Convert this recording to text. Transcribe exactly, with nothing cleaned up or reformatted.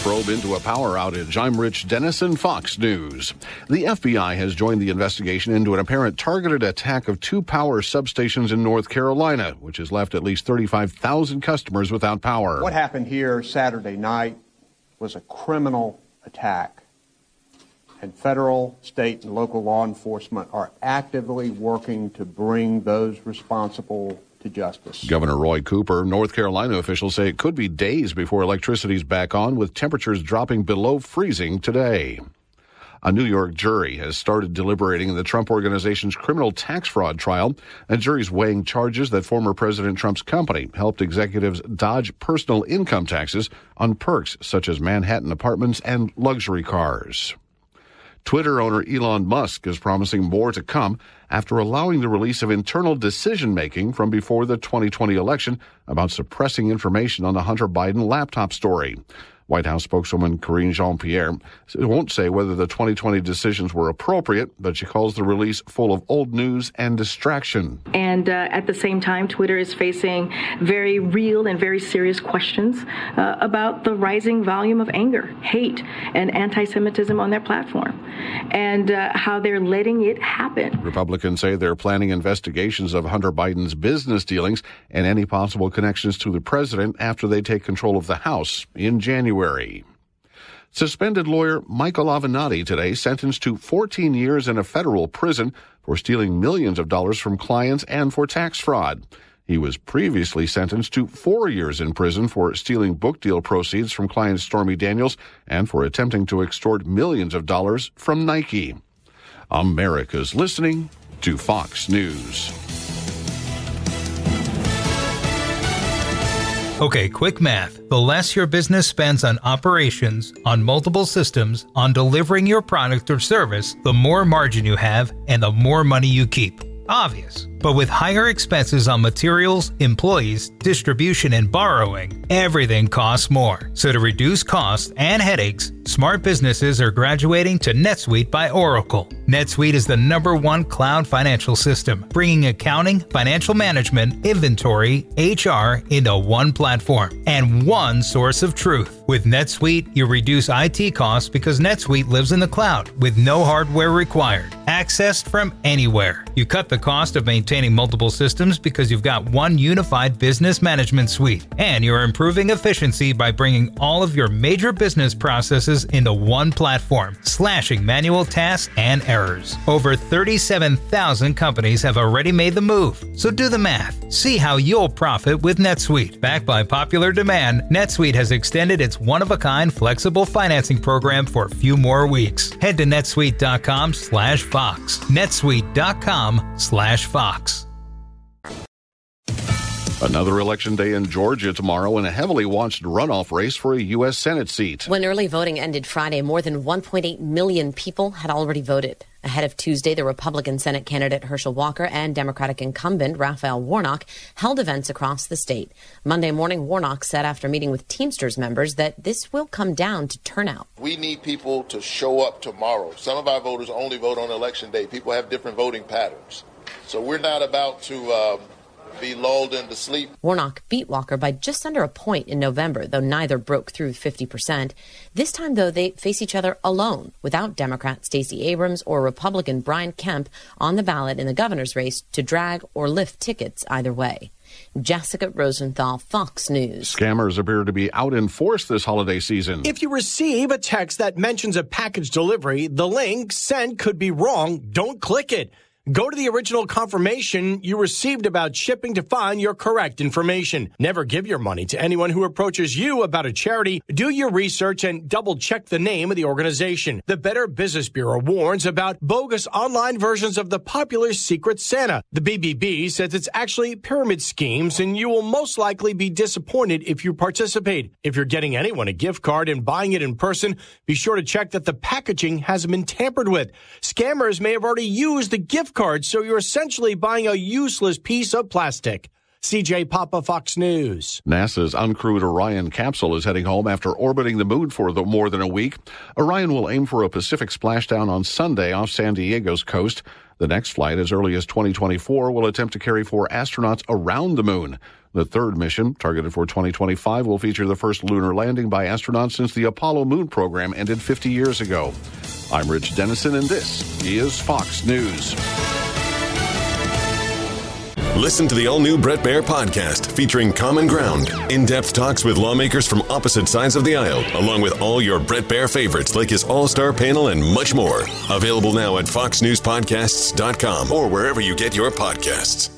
probe into a power outage. I'm Rich Dennison, Fox News. The F B I has joined the investigation into an apparent targeted attack of two power substations in North Carolina, which has left at least thirty-five thousand customers without power. What happened here Saturday night was a criminal attack, and federal, state, and local law enforcement are actively working to bring those responsible to justice. Governor Roy Cooper, North Carolina officials say it could be days before electricity's back on, with temperatures dropping below freezing today. A New York jury has started deliberating in the Trump Organization's criminal tax fraud trial. A jury's weighing charges that former President Trump's company helped executives dodge personal income taxes on perks such as Manhattan apartments and luxury cars. Twitter owner Elon Musk is promising more to come after allowing the release of internal decision-making from before the twenty twenty election about suppressing information on the Hunter Biden laptop story. White House spokeswoman Karine Jean-Pierre won't say whether the twenty twenty decisions were appropriate, but she calls the release full of old news and distraction. And uh, at the same time, Twitter is facing very real and very serious questions uh, about the rising volume of anger, hate, and anti-Semitism on their platform, and uh, how they're letting it happen. Republicans say they're planning investigations of Hunter Biden's business dealings and any possible connections to the president after they take control of the House in January. Suspended lawyer Michael Avenatti today sentenced to fourteen years in a federal prison for stealing millions of dollars from clients and for tax fraud. He was previously sentenced to four years in prison for stealing book deal proceeds from client Stormy Daniels and for attempting to extort millions of dollars from Nike. America's listening to Fox News. Okay, quick math. The less your business spends on operations, on multiple systems, on delivering your product or service, the more margin you have and the more money you keep. Obvious. But with higher expenses on materials, employees, distribution, and borrowing, everything costs more. So to reduce costs and headaches, smart businesses are graduating to NetSuite by Oracle. NetSuite is the number one cloud financial system, bringing accounting, financial management, inventory, H R into one platform and one source of truth. With NetSuite, you reduce I T costs because NetSuite lives in the cloud with no hardware required, accessed from anywhere. You cut the cost of maintaining multiple systems because you've got one unified business management suite, and you're improving efficiency by bringing all of your major business processes into one platform, slashing manual tasks and errors. Over thirty-seven thousand companies have already made the move, so do the math. See how you'll profit with NetSuite. Backed by popular demand, NetSuite has extended its one-of-a-kind flexible financing program for a few more weeks. Head to netsuite.com slash Fox. netsuite.com slash Fox. Another election day in Georgia tomorrow in a heavily watched runoff race for a U S Senate seat. When early voting ended Friday, more than one point eight million people had already voted. Ahead of Tuesday, the Republican Senate candidate Herschel Walker and Democratic incumbent Raphael Warnock held events across the state. Monday morning, Warnock said after meeting with Teamsters members that this will come down to turnout. We need people to show up tomorrow. Some of our voters only vote on election day. People have different voting patterns. So we're not about to um, be lulled into sleep. Warnock beat Walker by just under a point in November, though neither broke through fifty percent. This time, though, they face each other alone, without Democrat Stacey Abrams or Republican Brian Kemp on the ballot in the governor's race to drag or lift tickets either way. Jessica Rosenthal, Fox News. Scammers appear to be out in force this holiday season. If you receive a text that mentions a package delivery, the link sent could be wrong. Don't click it. Go to the original confirmation you received about shipping to find your correct information. Never give your money to anyone who approaches you about a charity. Do your research and double-check the name of the organization. The Better Business Bureau warns about bogus online versions of the popular Secret Santa. The B B B says it's actually pyramid schemes, and you will most likely be disappointed if you participate. If you're getting anyone a gift card and buying it in person, be sure to check that the packaging hasn't been tampered with. Scammers may have already used the gift card, so you're essentially buying a useless piece of plastic. C J Papa, Fox News. NASA's uncrewed Orion capsule is heading home after orbiting the moon for the more than a week. Orion will aim for a Pacific splashdown on Sunday off San Diego's coast. The next flight, as early as twenty twenty-four, will attempt to carry four astronauts around the moon. The third mission, targeted for twenty twenty-five, will feature the first lunar landing by astronauts since the Apollo moon program ended fifty years ago. I'm Rich Dennison, and this is Fox News. Listen to the all-new Bret Baier podcast featuring Common Ground, in-depth talks with lawmakers from opposite sides of the aisle, along with all your Bret Baier favorites like his all-star panel and much more. Available now at fox news podcasts dot com or wherever you get your podcasts.